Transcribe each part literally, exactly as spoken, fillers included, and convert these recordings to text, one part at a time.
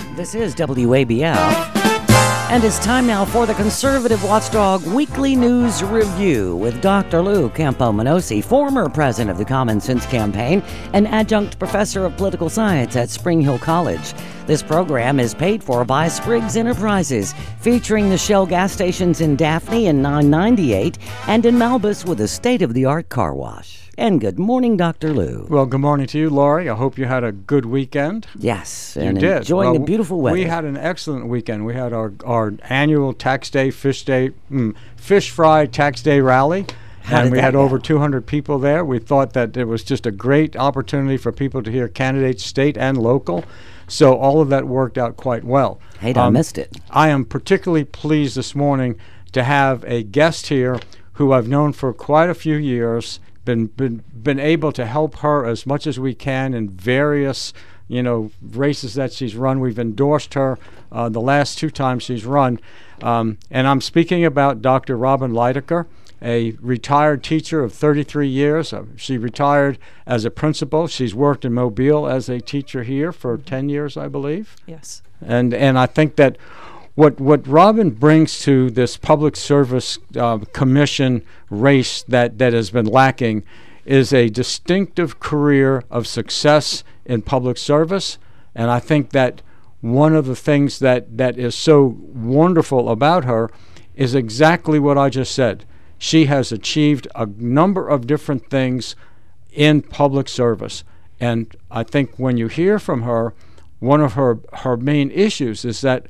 This is W A B F, and it's time now for the Conservative Watchdog Weekly News Review with Doctor Lou Campoamenosi, former president of the Common Sense Campaign and adjunct professor of political science at Spring Hill College. This program is paid for by Spriggs Enterprises, featuring the Shell gas stations in Daphne and nine ninety-eight and in Malbus with a state-of-the-art car wash. And good morning, Doctor Lou. Well, good morning to you, Laurie. I hope you had a good weekend. Yes, you and did. enjoying well, the beautiful weather. We had an excellent weekend. We had our, our annual Tax Day, Fish Day, mm, Fish Fry Tax Day rally. How and we had go? over two hundred people there. We thought that it was just a great opportunity for people to hear candidates, state and local. So all of that worked out quite well. Hey, I um, missed it. I am particularly pleased this morning to have a guest here who I've known for quite a few years. Been, been been able to help her as much as we can in various, you know, races that she's run. We've endorsed her uh, the last two times she's run. Um, and I'm speaking about Doctor Robin Lydecker, a retired teacher of thirty-three years. Uh, she retired as a principal. She's worked in Mobile as a teacher here for ten years, I believe. Yes. And and I think that What what Robin brings to this public service uh, commission race that, that has been lacking is a distinctive career of success in public service. And I think that one of the things that, that is so wonderful about her is exactly what I just said. She has achieved a number of different things in public service. And I think when you hear from her, one of her, her main issues is that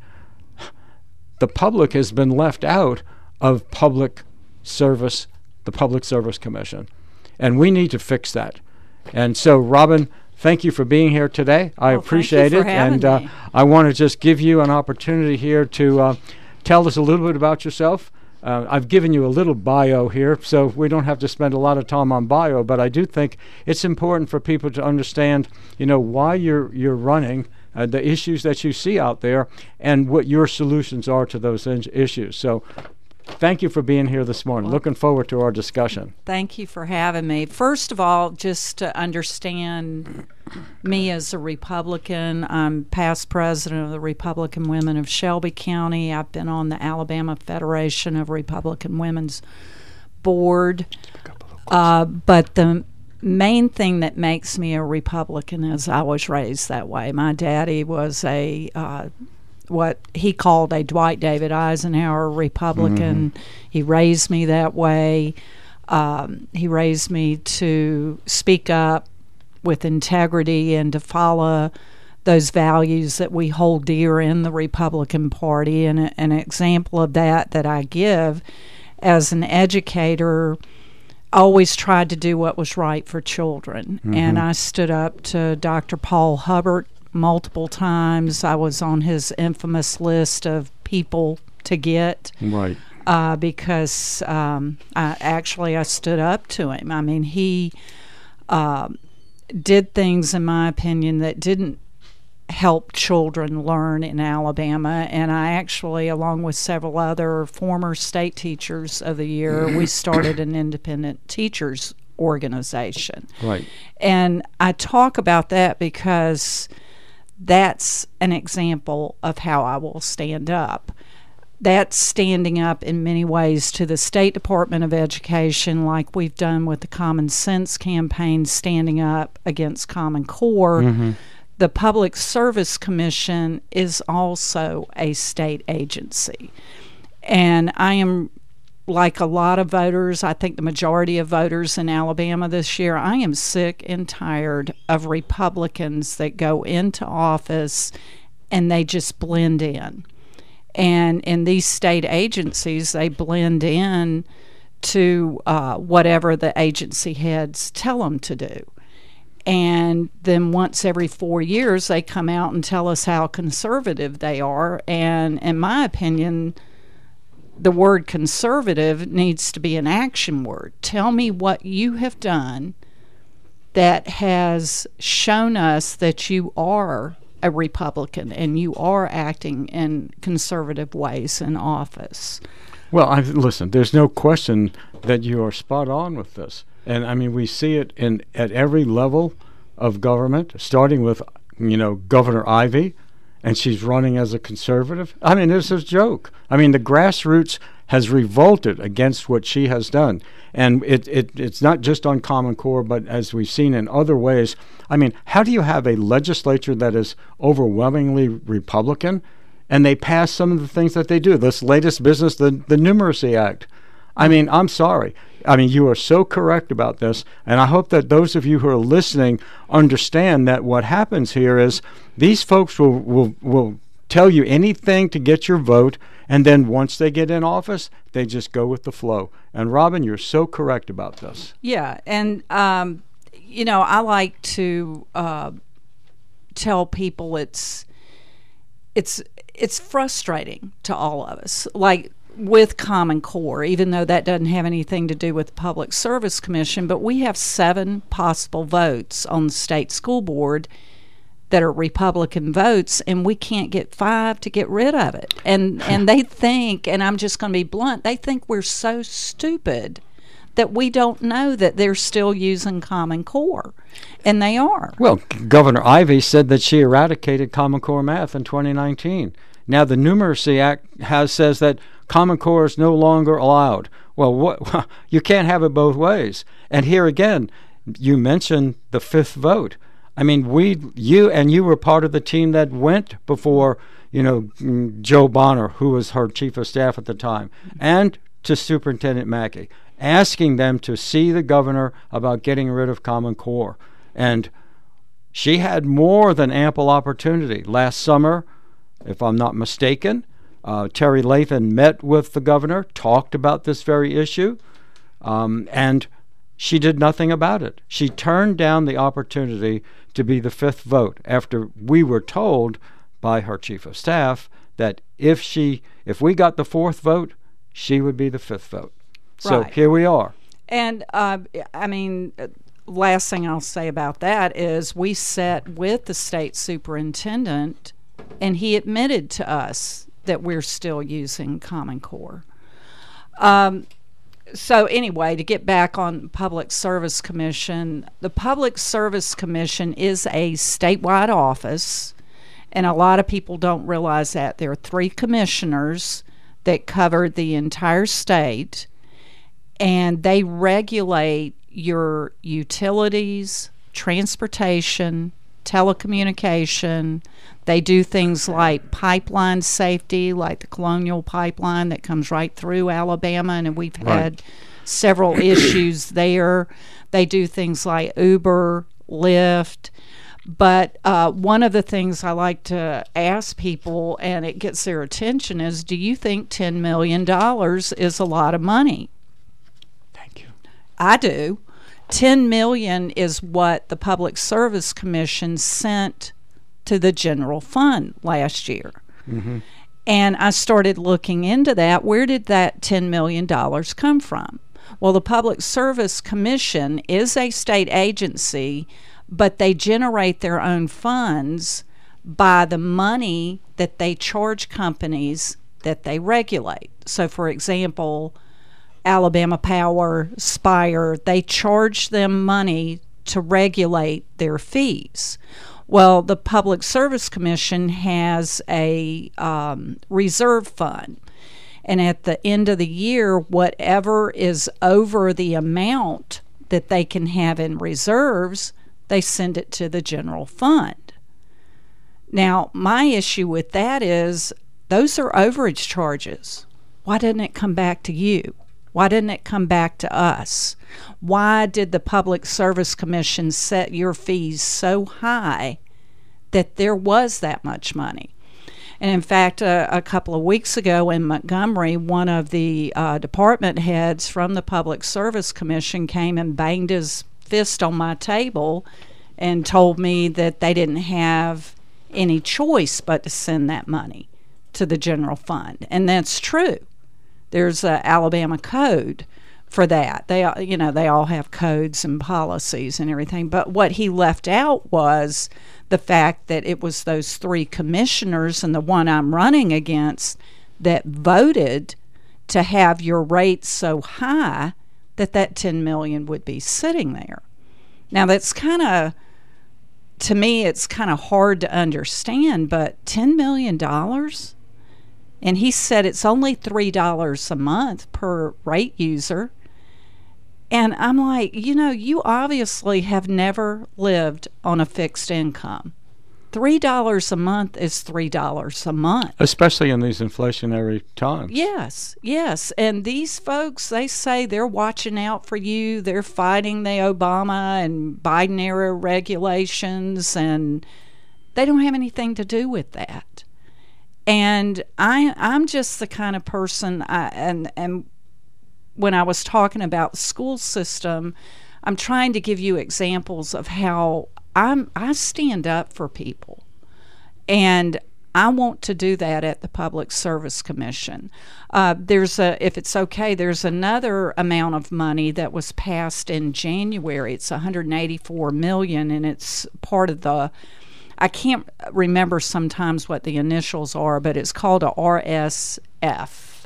the public has been left out of public service, the Public Service Commission. And we need to fix that. And so, Robin, thank you for being here today. I well, appreciate thank you it. for having and uh, me. I want to just give you an opportunity here to uh, tell us a little bit about yourself. Uh, I've given you a little bio here, so we don't have to spend a lot of time on bio, but I do think it's important for people to understand, you know, why you're you're running, Uh, the issues that you see out there, and what your solutions are to those in- issues. So thank you for being here this morning. Well, Looking forward to our discussion. Thank you for having me. First of all, just to understand me as a Republican, I'm past president of the Republican Women of Shelby County. I've been on the Alabama Federation of Republican Women's Board. Uh, but the main thing that makes me a Republican is I was raised that way. My daddy was a uh, what he called a Dwight David Eisenhower Republican. Mm-hmm. He raised me that way. Um, he raised me to speak up with integrity and to follow those values that we hold dear in the Republican Party. And a, an example of that that I give as an educator, always tried to do what was right for children. Mm-hmm. And I stood up to Doctor Paul Hubbard multiple times. I was on his infamous list of people to get. Right. Uh, because um, I, actually I stood up to him. I mean, he uh, did things, in my opinion, that didn't help children learn in Alabama, and I actually, along with several other former state teachers of the year, we started an independent teachers organization. Right. And I talk about that because that's an example of how I will stand up. That's standing up in many ways to the State Department of Education, like we've done with the Common Sense campaign, standing up against Common Core. Mm-hmm. The Public Service Commission is also a state agency. And I am, like a lot of voters, I think the majority of voters in Alabama this year, I am sick and tired of Republicans that go into office and they just blend in. And in these state agencies, they blend in to uh, whatever the agency heads tell them to do. And then once every four years, they come out and tell us how conservative they are. And in my opinion, the word conservative needs to be an action word. Tell me what you have done that has shown us that you are a Republican and you are acting in conservative ways in office. Well, I, listen, there's no question that you are spot on with this. And I mean, we see it in at every level of government, starting with, you know, Governor Ivey and she's running as a conservative. I mean, this is a joke. I mean, the grassroots has revolted against what she has done. And it, it it's not just on Common Core, but as we've seen in other ways. I mean, how do you have a legislature that is overwhelmingly Republican, and they pass some of the things that they do? This latest business, the, the Numeracy Act. I mean, I'm sorry. I mean, you are so correct about this, and I hope that those of you who are listening understand that what happens here is these folks will, will, will tell you anything to get your vote, and then once they get in office, they just go with the flow. And Robin, you're so correct about this. Yeah, and, um, you know, I like to uh, tell people it's it's it's frustrating to all of us. Like, with Common Core, even though that doesn't have anything to do with the Public Service Commission, but we have seven possible votes on the state school board that are Republican votes, and we can't get five to get rid of it. And and they think, and I'm just going to be blunt, they think we're so stupid that we don't know that they're still using Common Core, and they are. Well, Governor Ivey said that she eradicated Common Core math in twenty nineteen. Now the Numeracy Act has says that Common Core is no longer allowed. Well, what, you can't have it both ways. And here again, you mentioned the fifth vote. I mean, we, you, and you were part of the team that went before, you know, Joe Bonner, who was her chief of staff at the time, and to Superintendent Mackey, asking them to see the governor about getting rid of Common Core. And she had more than ample opportunity. Last summer, if I'm not mistaken, Uh, Terry Lathan met with the governor, talked about this very issue, um, and she did nothing about it. She turned down the opportunity to be the fifth vote after we were told by her chief of staff that if she, if we got the fourth vote, she would be the fifth vote. So Right. here we are. And, uh, I mean, last thing I'll say about that is we sat with the state superintendent, and he admitted to us that we're still using Common Core. Um, so anyway, to get back on Public Service Commission, the Public Service Commission is a statewide office, and a lot of people don't realize that. There are three commissioners that cover the entire state, and they regulate your utilities, transportation, telecommunication. They do things like pipeline safety, like the Colonial Pipeline that comes right through Alabama, and we've had Right. several issues there. They do things like Uber, Lyft. But uh, one of the things I like to ask people, and it gets their attention, is do you think ten million dollars is a lot of money? Thank you. I do. ten million dollars is what the Public Service Commission sent to the general fund last year. Mm-hmm. And I started looking into that. Where did that ten million dollars come from? Well, the Public Service Commission is a state agency, but they generate their own funds by the money that they charge companies that they regulate. So, for example, Alabama Power, Spire, they charge them money to regulate their fees. Well, the Public Service Commission has a um, reserve fund, and at the end of the year, whatever is over the amount that they can have in reserves, they send it to the general fund. Now, my issue with that is those are overage charges. Why didn't it come back to you? Why didn't it come back to us? Why did the Public Service Commission set your fees so high that there was that much money? And in fact, uh, a couple of weeks ago in Montgomery, one of the uh, department heads from the Public Service Commission came and banged his fist on my table and told me that they didn't have any choice but to send that money to the general fund. And that's true. There's an Alabama code for that. They, you know, they all have codes and policies and everything. But what he left out was the fact that it was those three commissioners and the one I'm running against that voted to have your rates so high that that ten million dollars would be sitting there. Now that's kind of to me, it's kind of hard to understand, but ten million dollars? And he said it's only three dollars a month per rate user. And I'm like, you know, you obviously have never lived on a fixed income. three dollars a month is three dollars a month. Especially in these inflationary times. Yes, yes. And these folks, they say they're watching out for you. They're fighting the Obama and Biden era regulations, and they don't have anything to do with that. And I, I'm just the kind of person, I, and, and when I was talking about the school system, I'm trying to give you examples of how I'm, I stand up for people. And I want to do that at the Public Service Commission. Uh, there's a, if it's okay, there's another amount of money that was passed in January. It's one hundred eighty-four million dollars, and it's part of the, I can't remember sometimes what the initials are, but it's called a R S F.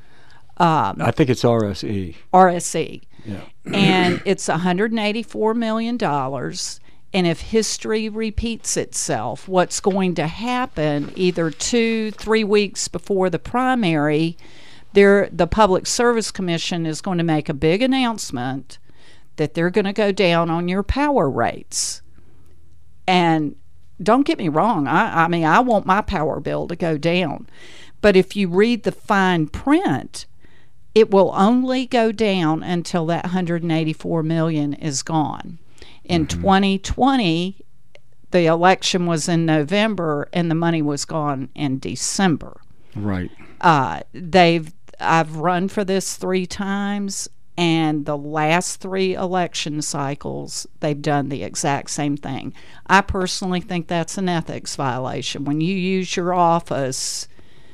Um, I think it's R S E. R S E. Yeah. And it's one hundred eighty-four million dollars. And if history repeats itself, what's going to happen either two, three weeks before the primary, there, the Public Service Commission is going to make a big announcement that they're going to go down on your power rates. And don't get me wrong, I, I mean, I want my power bill to go down. But if you read the fine print, it will only go down until that one hundred eighty-four million dollars is gone. In mm-hmm. twenty twenty, the election was in November, and the money was gone in December. Right. Uh, they've I've run for this three times, and the last three election cycles, they've done the exact same thing. I personally think that's an ethics violation. When you use your office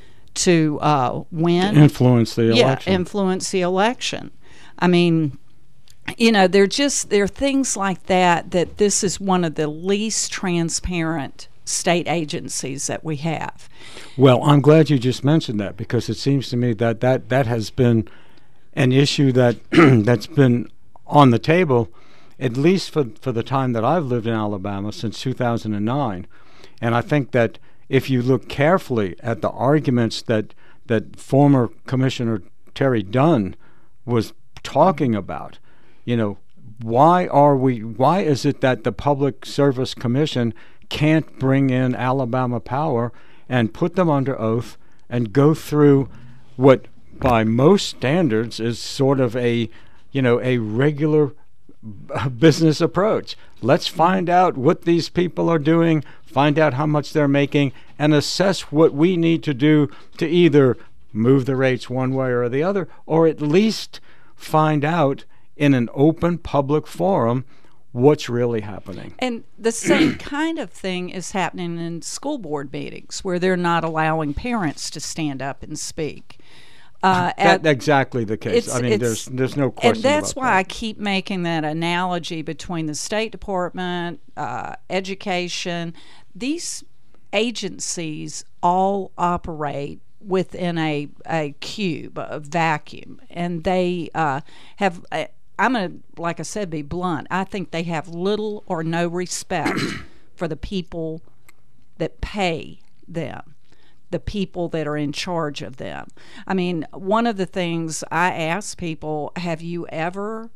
to uh, win, to influence the election. Yeah, influence the election. I mean, you know, they're just there are things like that. That this is one of the least transparent state agencies that we have. Well, I'm glad you just mentioned that, because it seems to me that that, that has been an issue that that's been on the table, at least for for the time that I've lived in Alabama, since two thousand nine. And I think that if you look carefully at the arguments that that former Commissioner Terry Dunn was talking about, you know, why are we? Why is it that the Public Service Commission can't bring in Alabama Power and put them under oath and go through what, by most standards, is sort of a, you know, a regular business approach? Let's find out what these people are doing, find out how much they're making, and assess what we need to do to either move the rates one way or the other, or at least find out in an open public forum what's really happening. And the same kind of thing is happening in school board meetings, where they're not allowing parents to stand up and speak. Uh, That's exactly the case. I mean, there's there's no question and that's about why that. I keep making that analogy between the State Department, uh, education. These agencies all operate within a, a cube, a vacuum, and they uh, have... Uh, I'm going to, like I said, be blunt. I think they have little or no respect for the people that pay them, the people that are in charge of them. I mean, one of the things I ask people, have you ever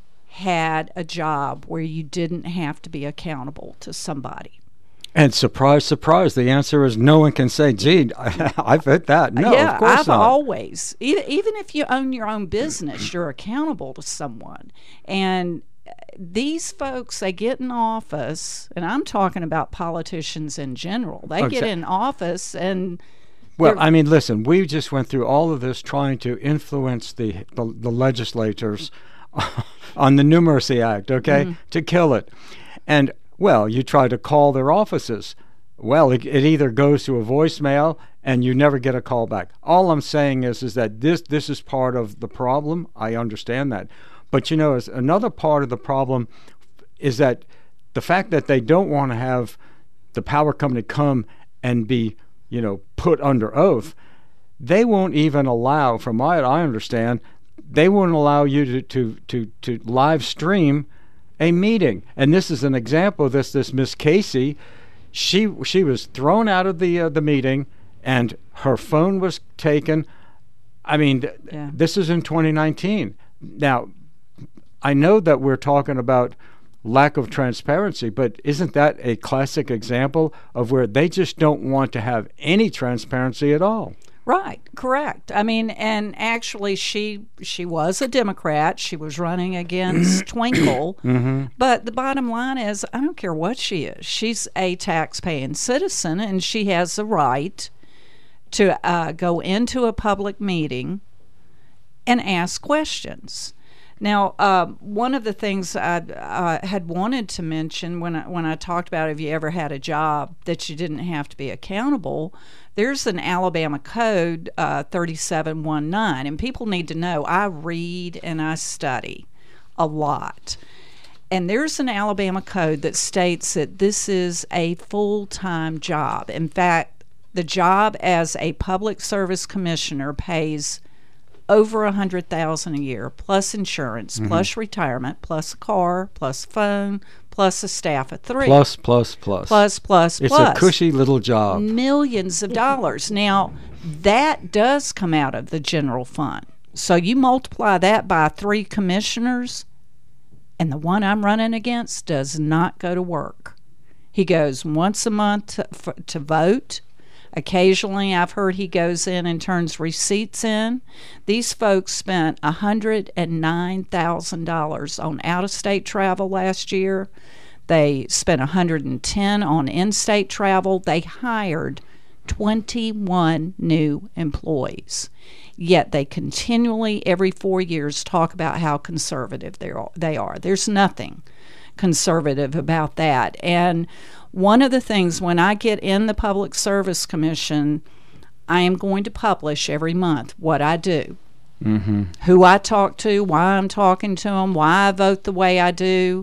had a job where you didn't have to be accountable to somebody? And surprise, surprise, the answer is no one can say, gee, I've hit that. No, yeah, of course I've not. always, even, even if you own your own business, you're accountable to someone. And these folks, they get in office, and I'm talking about politicians in general. They Okay. get in office and... Well, I mean, listen, we just went through all of this trying to influence the, the, the legislators on the Numeracy Act, okay, mm-hmm. to kill it. And well, you try to call their offices. Well, it, it either goes to a voicemail and you never get a call back. All I'm saying is, is that this this is part of the problem. I understand that. But, you know, as another part of the problem is that the fact that they don't want to have the power company come and be, you know, put under oath, they won't even allow, from what I understand, they won't allow you to, to, to, to live stream a meeting. And this is an example of this. This Miss Casey, she she was thrown out of the uh, the meeting, and her phone was taken. I mean, th- Yeah. this is in twenty nineteen. Now, I know that we're talking about lack of transparency, but isn't that a classic example of where they just don't want to have any transparency at all? Right, correct. I mean, and actually, she she was a Democrat. She was running against Twinkle. Mm-hmm. But the bottom line is, I don't care what she is. She's a tax-paying citizen, and she has the right to uh, go into a public meeting and ask questions. Now, uh, one of the things I uh, had wanted to mention when I, when I talked about if you ever had a job that you didn't have to be accountable, there's an Alabama code, uh, thirty-seven nineteen, and people need to know I read and I study a lot. And there's an Alabama code that states that this is a full-time job. In fact, the job as a public service commissioner pays over a hundred thousand a year, plus insurance, mm-hmm. plus retirement, plus a car, plus phone, plus a staff of three. Plus, plus, plus. Plus, plus, it's plus. a cushy little job. Millions of dollars. Now, that does come out of the general fund. So you multiply that by three commissioners, and the one I'm running against does not go to work. He goes once a month to, for, to vote. Occasionally, I've heard he goes in and turns receipts in. These folks spent one hundred nine thousand dollars on out-of-state travel last year. They spent one hundred ten dollars on in-state travel. They hired twenty-one new employees. Yet they continually, every four years, talk about how conservative they are. They are. There's nothing conservative about that. And one of the things, when I get in the Public Service Commission, I am going to publish every month what I do, mm-hmm. who I talk to, why I'm talking to them, why I vote the way I do.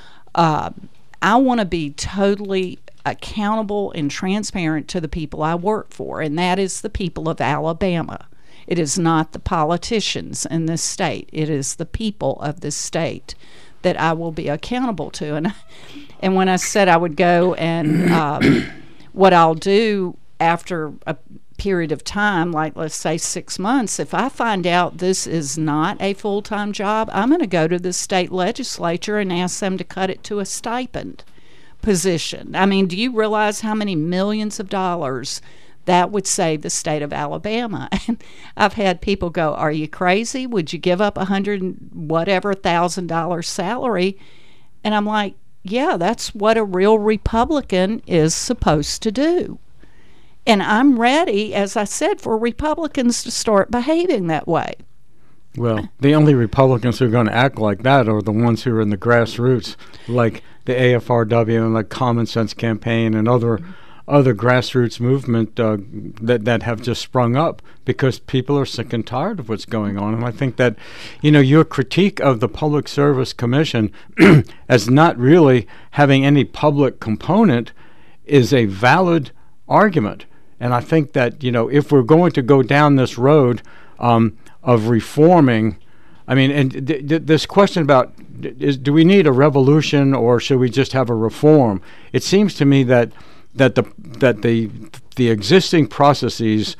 Uh, I want to be totally accountable and transparent to the people I work for, and that is the people of Alabama. It is not the politicians in this state. It is the people of this state that I will be accountable to. And and when I said I would go and um, what I'll do after a period of time, like let's say six months, if I find out this is not a full-time job, I'm going to go to the state legislature and ask them to cut it to a stipend position. I mean, do you realize how many millions of dollars that would save the state of Alabama? And I've had people go, are you crazy? Would you give up a hundred whatever thousand dollar salary? And I'm like, yeah, that's what a real Republican is supposed to do. And I'm ready, as I said, for Republicans to start behaving that way. Well, the only Republicans who are going to act like that are the ones who are in the grassroots, like the A F R W and the Common Sense Campaign and other other grassroots movement uh, that that have just sprung up because people are sick and tired of what's going on. And I think that, you know, your critique of the Public Service Commission as not really having any public component is a valid argument. And I think that, you know, if we're going to go down this road um, of reforming, I mean, and th- th- this question about is, do we need a revolution or should we just have a reform? It seems to me that that the that the the existing processes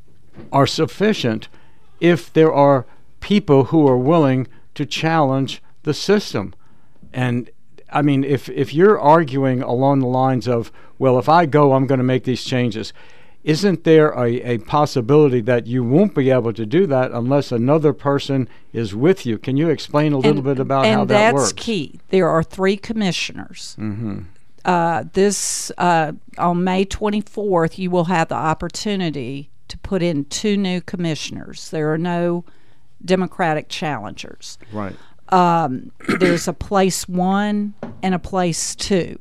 are sufficient if there are people who are willing to challenge the system. And I mean, if if you're arguing along the lines of, well, if I go, I'm going to make these changes, isn't there a, a possibility that you won't be able to do that unless another person is with you? Can you explain a little and, bit about and how that works? And that's key. There are three commissioners. Mm-hmm. Uh, this uh, on May twenty-fourth, you will have the opportunity to put in two new commissioners. There are no Democratic challengers. Right. Um, there's a place one and a place two.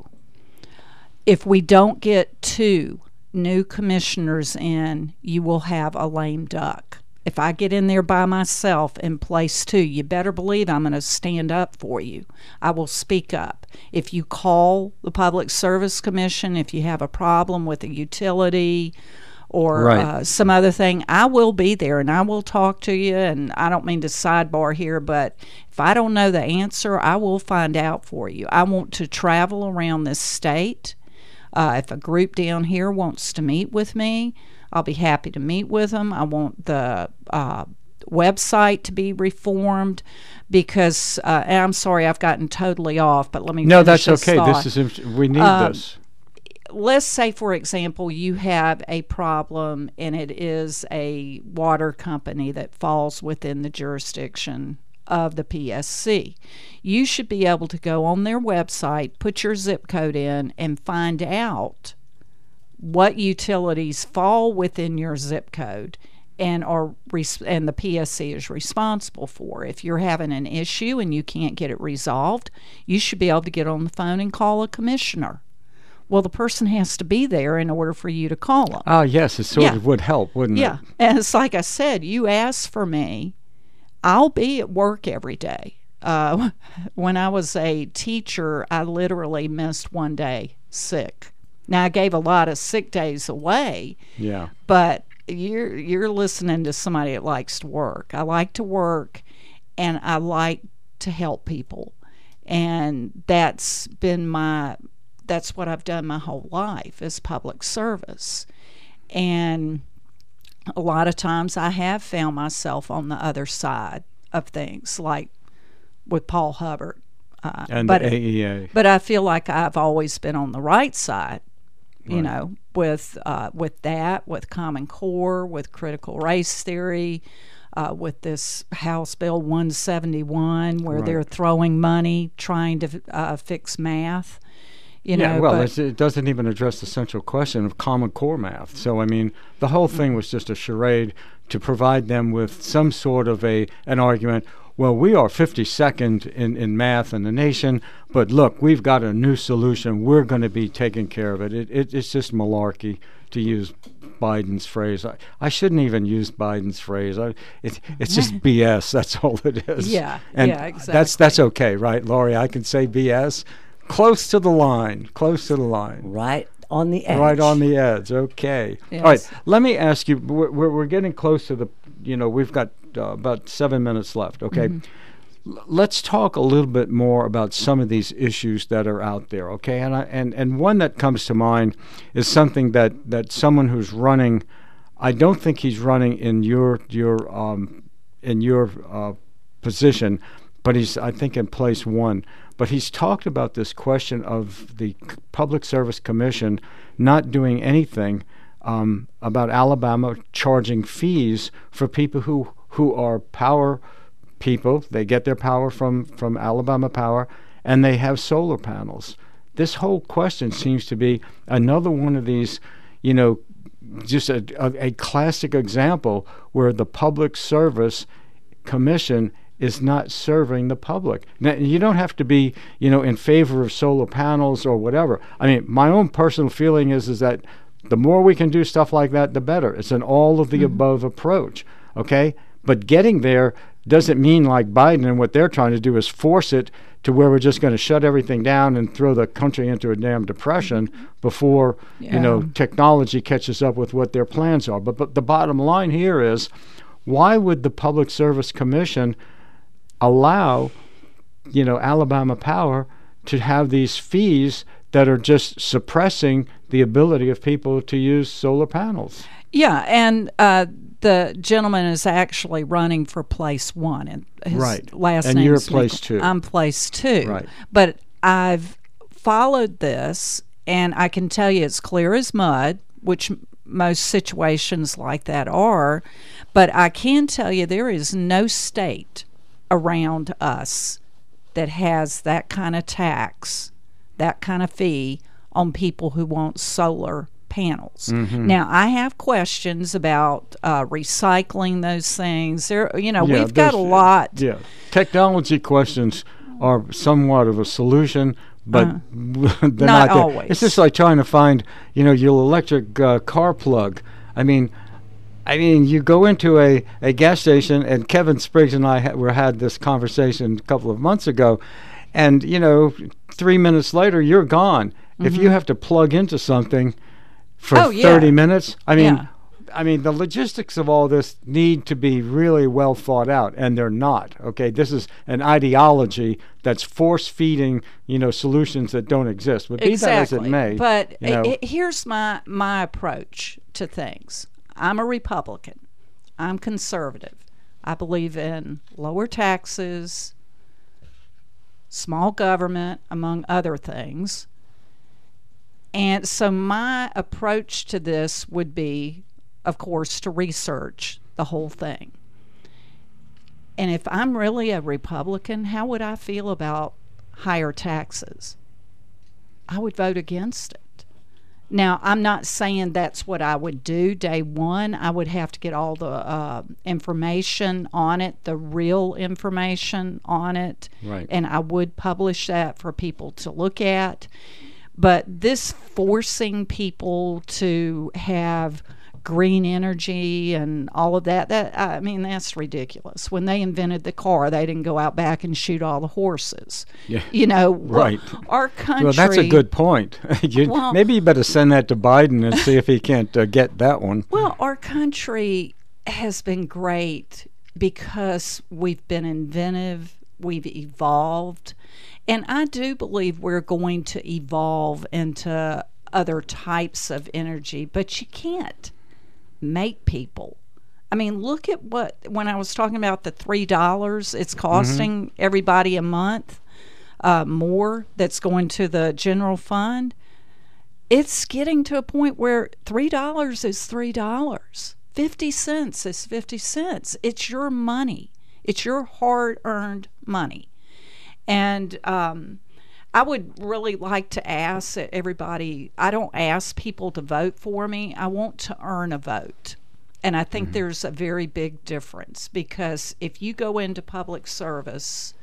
If we don't get two new commissioners in, you will have a lame duck. If I get in there by myself in place two, you better believe I'm going to stand up for you. I will speak up. If you call the Public Service Commission, if you have a problem with a utility or Right. uh, some other thing, I will be there and I will talk to you. And I don't mean to sidebar here, but if I don't know the answer, I will find out for you. I want to travel around this state. Uh, if a group down here wants to meet with me, I'll be happy to meet with them. I want the uh, website to be reformed because, uh, and I'm sorry I've gotten totally off, but let me No, finish that's this okay. thought. This is we need Um, this. Let's say, for example, you have a problem and it is a water company that falls within the jurisdiction of the P S C. You should be able to go on their website, put your zip code in, and find out what utilities fall within your zip code and are res- and the P S C is responsible for. If you're having an issue and you can't get it resolved, you should be able to get on the phone and call a commissioner. Well, the person has to be there in order for you to call them. Ah, yes, it sort Yeah. of would help, wouldn't Yeah, it? and it's like I said, you ask for me, I'll be at work every day. Uh, when I was a teacher, I literally missed one day sick. Now I gave a lot of sick days away, Yeah. but you're you're listening to somebody that likes to work. I like to work, and I like to help people, and that's been my that's what I've done my whole life is public service. And a lot of times I have found myself on the other side of things, like with Paul Hubbard. Uh, And but, the A E A. but I feel like I've always been on the right side, you Right. know, with uh, with that, with Common Core, with critical race theory, uh, with this House Bill one seventy-one, where Right. they're throwing money trying to uh, fix math. You Yeah, know, well, but, it's, it doesn't even address the central question of Common Core math. So, I mean, the whole thing was just a charade to provide them with some sort of a an argument. Well, we are fifty-second in, in math in the nation, but look, we've got a new solution. We're going to be taking care of it. It, it. It's just malarkey, to use Biden's phrase. I, I shouldn't even use Biden's phrase. I, it, it's just B S. That's all it is. Yeah, and yeah, exactly. That's, that's okay, right, Laurie? I can say B S. Close to the line. Close to the line. Right on the edge. Right on the edge. Okay. Yes. All right. Let me ask you. We're, we're, we're getting close to the. You know, we've got uh, about seven minutes left. Okay. Mm-hmm. L- let's talk a little bit more about some of these issues that are out there. Okay. And I, and and one that comes to mind is something that that someone who's running. I don't think he's running in your your um in your uh, position, but he's I think in place one. But he's talked about this question of the C- Public Service Commission not doing anything um, about Alabama charging fees for people who, who are power people. They get their power from, from Alabama Power, and they have solar panels. This whole question seems to be another one of these, you know, just a, a, a classic example where the Public Service Commission is not serving the public. Now, you don't have to be, you know, in favor of solar panels or whatever. I mean, my own personal feeling is is that the more we can do stuff like that, the better. It's an all of the Mm-hmm. above approach, okay? But getting there doesn't mean like Biden and what they're trying to do is force it to where we're just going to shut everything down and throw the country into a damn depression before, you know, Yeah. technology catches up with what their plans are. But, but the bottom line here is, why would the Public Service Commission allow, you know, Alabama Power to have these fees that are just suppressing the ability of people to use solar panels? Yeah, and uh, the gentleman is actually running for place one, and his Right. last And name you're is place Nichol- two. I'm place two. Right. But I've followed this, and I can tell you it's clear as mud, which m- most situations like that are. But I can tell you there is no state around us that has that kind of tax, that kind of fee on people who want solar panels. Mm-hmm. Now, I have questions about uh, recycling those things. There, you know, Yeah, we've got a there's- lot. Yeah, technology questions are somewhat of a solution, but Uh, they're not not, there. always. It's just like trying to find, you know, your electric uh, car plug. I mean, I mean, you go into a, a gas station, and Kevin Spriggs and I ha- were had this conversation a couple of months ago, and you know, three minutes later, you're gone. If you have to plug into something for Mm-hmm. Oh, yeah. thirty minutes, I mean, Yeah. I mean, the logistics of all this need to be really well thought out, and they're not. Okay, this is an ideology that's force feeding, you know, solutions that don't exist. But be exactly. that as it may, but you know, it, here's my my approach to things. I'm a Republican. I'm conservative. I believe in lower taxes, small government, among other things. And so my approach to this would be, of course, to research the whole thing. And if I'm really a Republican, how would I feel about higher taxes? I would vote against it. Now, I'm not saying that's what I would do day one. I would have to get all the uh, information on it, the real information on it. Right. And I would publish that for people to look at. But this forcing people to have green energy and all of that, that I mean, that's ridiculous. When they invented the car, they didn't go out back and shoot all the horses. Yeah. You know, right. Our country... Well, that's a good point. you, well, maybe you better send that to Biden and see if he can't uh, get that one. Well, our country has been great because we've been inventive, we've evolved, and I do believe we're going to evolve into other types of energy, but you can't make people. I mean, look at what, when I was talking about the three dollars it's costing mm-hmm. everybody a month uh, more that's going to the general fund, it's getting to a point where three dollars is three dollars. fifty cents is fifty cents. It's your money. It's your hard-earned money. And um, I would really like to ask everybody, I don't ask people to vote for me. I want to earn a vote. And I think mm-hmm. there's a very big difference, because if you go into public service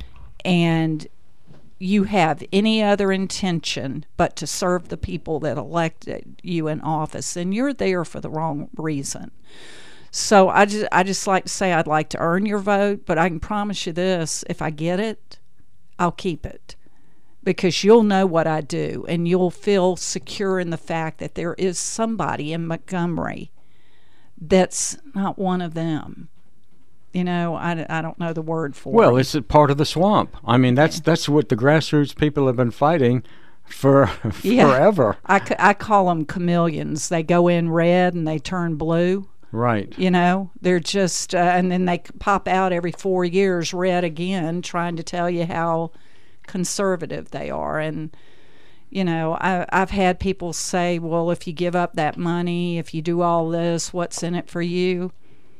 and you have any other intention but to serve the people that elected you in office, then you're there for the wrong reason. So I just, I just like to say I'd like to earn your vote, but I can promise you this, if I get it, I'll keep it, because you'll know what I do, and you'll feel secure in the fact that there is somebody in Montgomery that's not one of them. You know, I, I don't know the word for well, it. Well, it's a part of the swamp. I mean, that's yeah. that's what the grassroots people have been fighting for yeah. forever. I, I call them chameleons. They go in red and they turn blue. Right. You know, they're just, uh, and then they pop out every four years red again, trying to tell you how conservative they are. And, you know, I, I've had people say, well, if you give up that money, if you do all this, what's in it for you?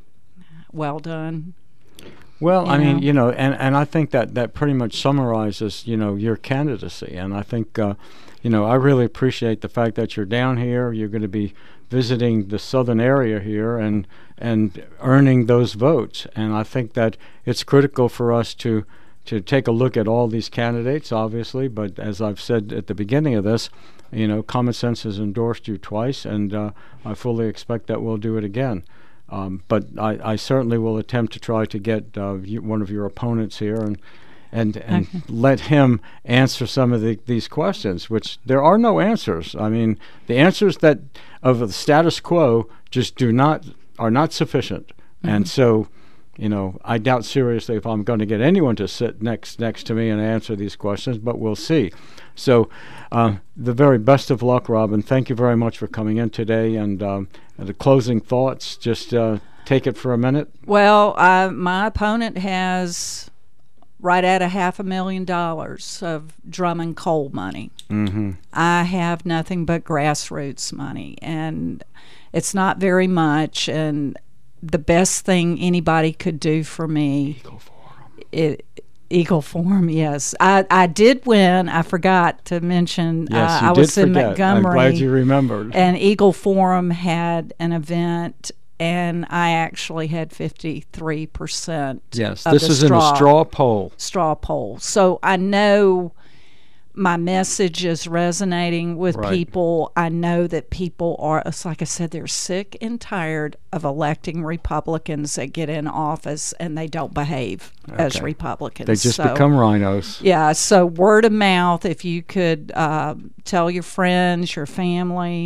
Well done. Well, you I know? mean, you know, and, and I think that that pretty much summarizes, you know, your candidacy. And I think, uh, you know, I really appreciate the fact that you're down here. You're going to be visiting the southern area here and and earning those votes. And I think that it's critical for us to to take a look at all these candidates, obviously. But as I've said at the beginning of this, you know, Common Sense has endorsed you twice, and uh, I fully expect that we'll do it again. Um, but I, I certainly will attempt to try to get uh, you, one of your opponents here and and and okay. let him answer some of the, these questions, which there are no answers. I mean, the answers that of the status quo just do not are not sufficient. Mm-hmm. And so, you know, I doubt seriously if I'm going to get anyone to sit next next to me and answer these questions, but we'll see. So, uh, the very best of luck, Robin. Thank you very much for coming in today. And, um, and the closing thoughts, just uh, take it for a minute. Well, uh, my opponent has right at a half a million dollars of Drummond coal money. Mm-hmm. I have nothing but grassroots money, and it's not very much. And the best thing anybody could do for me, Eagle Forum. It, Eagle Forum, yes. I, I did win. I forgot to mention. Yes, uh, you I did was in forget. Montgomery. I'm glad you remembered. And Eagle Forum had an event, and I actually had fifty-three percent. Yes, of this the is straw, in a straw poll. Straw poll. So I know my message is resonating with right. people. I know that people are, it's like I said, they're sick and tired of electing Republicans that get in office and they don't behave okay. as Republicans. They just so, become rhinos. Yeah, so word of mouth, if you could uh, tell your friends, your family,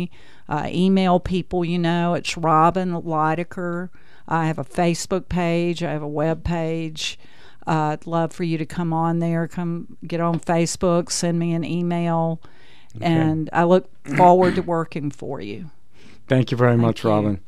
Uh, email people you know. It's Robin Lydecker. I have a Facebook page. I have a web page. Uh, I'd love for you to come on there. Come get on Facebook. Send me an email. Okay. And I look forward to working for you. Thank you very Thank much, you. Robin.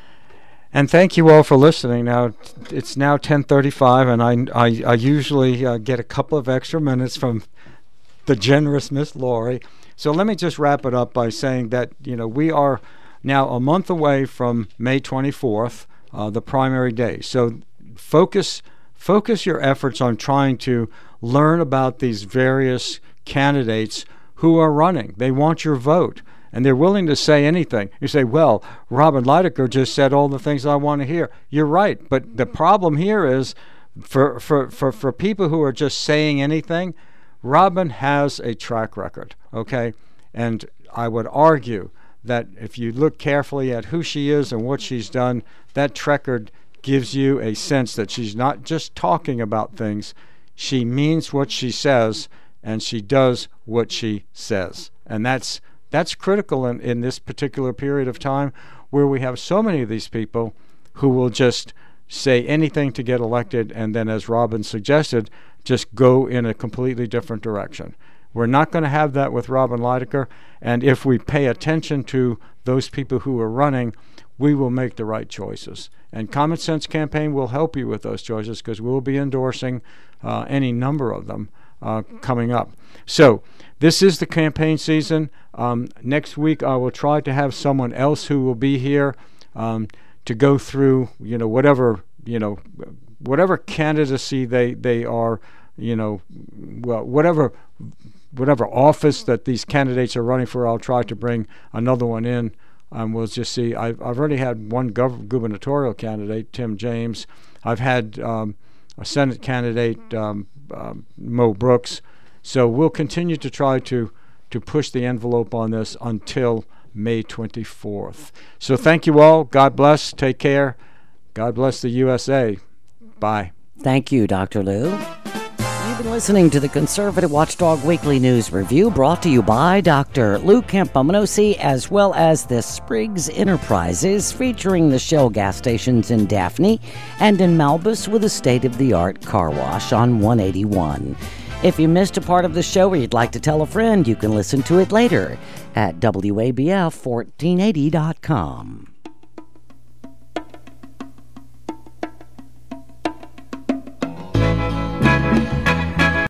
And thank you all for listening. Now, it's now ten thirty-five, and I, I, I usually uh, get a couple of extra minutes from the generous Miss Lori. So let me just wrap it up by saying that, you know, we are now a month away from May twenty-fourth, uh, the primary day. So focus focus your efforts on trying to learn about these various candidates who are running. They want your vote, and they're willing to say anything. You say, well, Robin Lydecker just said all the things I want to hear. You're right, but the problem here is for, for, for, for people who are just saying anything, Robin has a track record, okay? And I would argue that if you look carefully at who she is and what she's done, that track record gives you a sense that she's not just talking about things. She means what she says, and she does what she says. And that's that's critical in, in this particular period of time where we have so many of these people who will just say anything to get elected, and then, as Robin suggested, just go in a completely different direction. We're not going to have that with Robin Lydecker, and if we pay attention to those people who are running, we will make the right choices. And Common Sense Campaign will help you with those choices because we'll be endorsing uh, any number of them uh, coming up. So this is the campaign season. Um, next week I will try to have someone else who will be here um, to go through, you know, whatever, you know, whatever candidacy they, they are, you know, well, whatever whatever office that these candidates are running for, I'll try to bring another one in. Um, we'll just see. I've, I've already had one gov- gubernatorial candidate, Tim James. I've had um, a Senate candidate, um, um, Mo Brooks. So we'll continue to try to, to push the envelope on this until May twenty-fourth. So thank you all. God bless. Take care. God bless the U S A. Bye. Thank you, Doctor Lou. You've been listening to the Conservative Watchdog Weekly News Review, brought to you by Doctor Lou Campomenosi, as well as the Spriggs Enterprises, featuring the Shell gas stations in Daphne and in Malbus with a state-of-the-art car wash on one eighty-one. If you missed a part of the show or you'd like to tell a friend, you can listen to it later at W A B F fourteen eighty dot com.